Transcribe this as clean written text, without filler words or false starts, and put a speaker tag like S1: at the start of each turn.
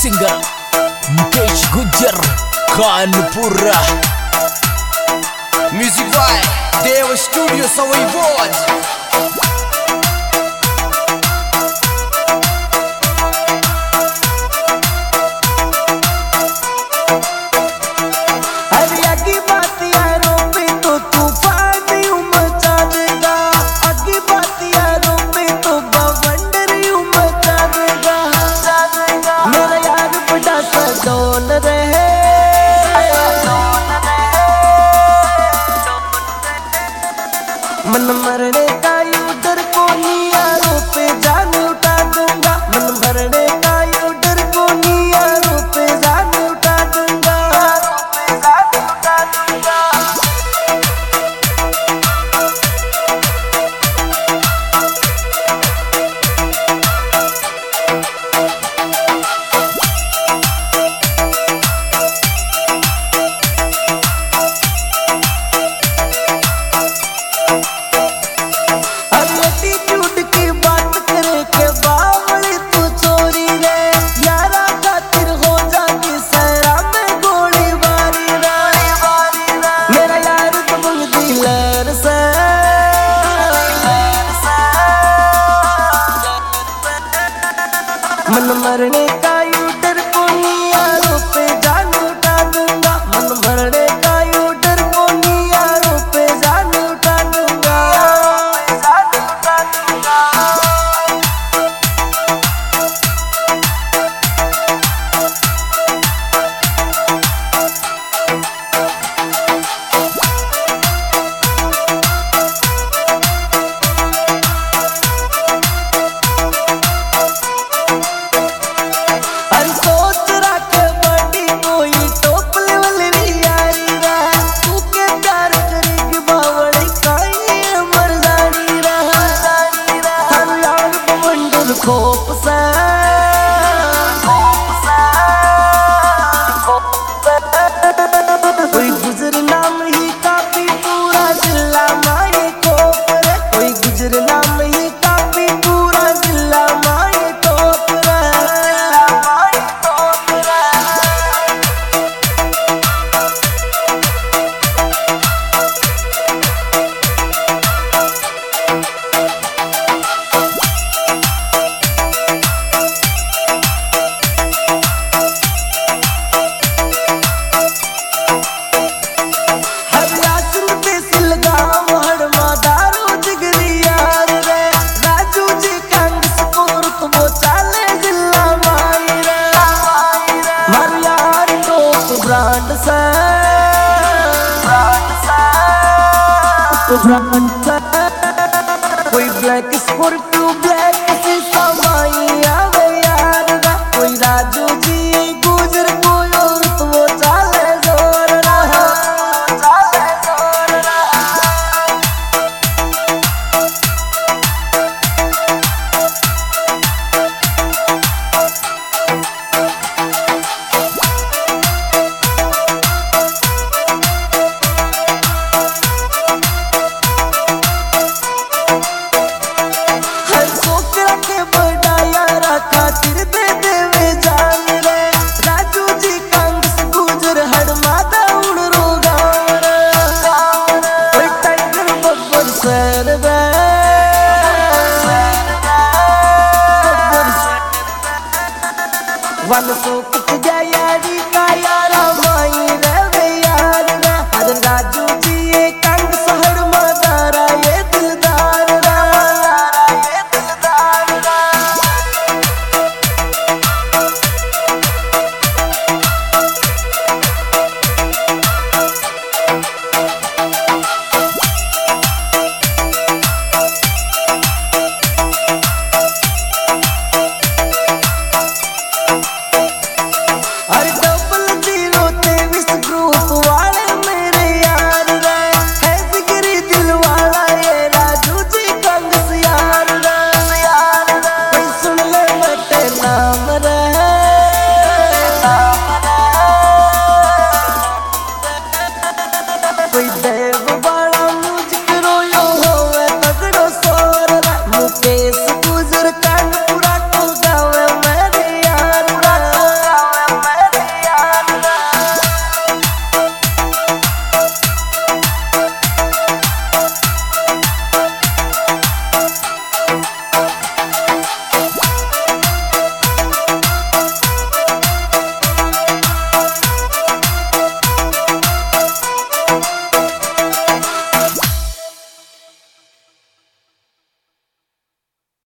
S1: Singer Mukesh Gujjar Kanpura.
S2: Music by Dev studio Sawai Bhoj.
S3: मन मरने का यूं डर को नियारों पे जान उठा दूंगा। मन मरने का यूं डर को नियारों पे जान उठा दूंगा। मन मरने का यूं डर को नियारों पे जान उठा दूंगा। मन मरने का यूं डर को नियारों पे जान उठा दूंगा। कोई गुजर नाम ही काफी पूरा जिला माए कोप रे। कोई गुजर नाम ही काफी पूरा जिला माए कोप रे। कोई ब्लैक स्कॉर्पियो ब्लैक शीशा माई आवे यार दा। कोई राजू जी गुजर कोई और तो वो चाले जोर रहा। वन सो कुछ जायारी का यारा माई रे।